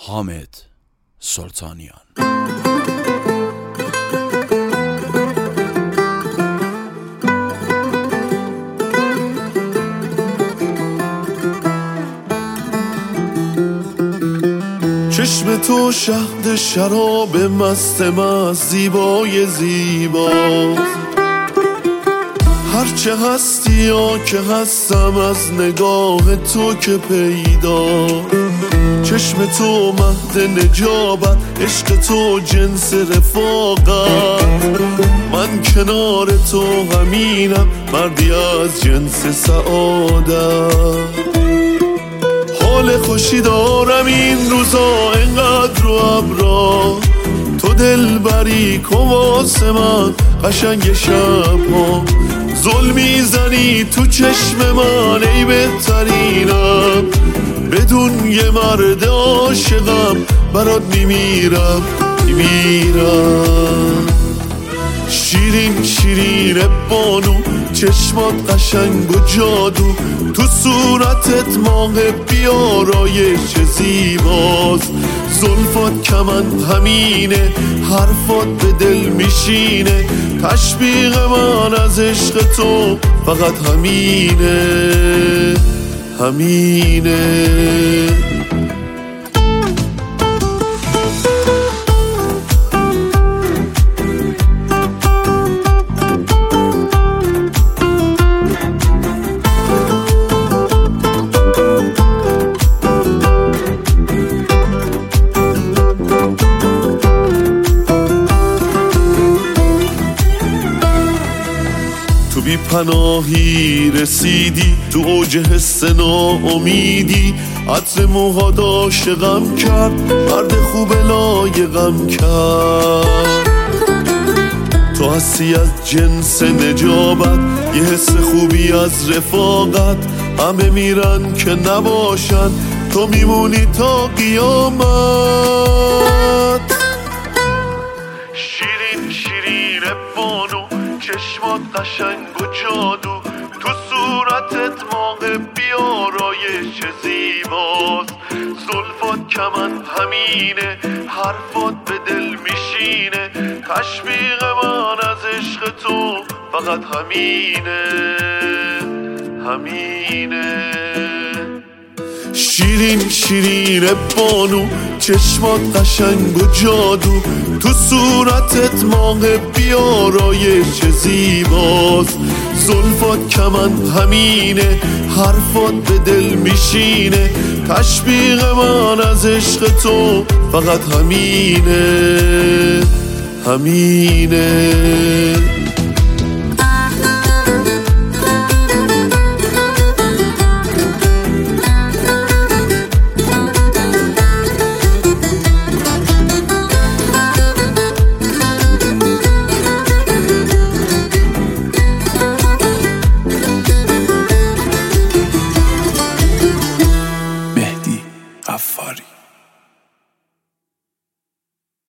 حامد سلطانیان. چشم تو شهد شراب مست زیبای زیباست، هرچه هستی یا که هستم از نگاه تو که پیدا. چشم تو مهد نجابت، عشق تو جنس رفاقت، من کنار تو همینم مردی از جنس سعادت. حال خوشی دارم این روزا انقدر رو ابرا، تو دل بری کن واسه من قشنگ شبها. زل میزنی تو چشم من ای بهترینم، بدون یه مرد عاشقم برات میمیرم. شیرین شیرین بانو، چشمات قشنگ و جادو، تو صورتت ماه بیارایش زیباست. زلفات کمند همینه، حرفات به دل میشینه، تشویق من از عشق تو فقط همینه. تو بی پناهی رسیدی، تو اوج حس ناامیدی، عطر موهات عاشقم کرد، مرد خوب لایقم کرد. تو هستی از جنس نجابت، یه حس خوبی از رفاقت، همه میرن که نباشن، تو میمونی تا قیامت. شیرین شیرین بانو، چشمات قشنگ و جادو، تو صورتت ماه بیارایش زیباست. زلفات کمند همینه، حرفات به دل میشینه، تشویق من از عشق تو فقط همینه. شیرین شیرین بانو، چشمات قشنگ و جادو، تو صورتت ماه بیارایش زیباست. زلفات کمند همینه، حرفات به دل میشینه، تشویق من از عشق تو فقط همینه.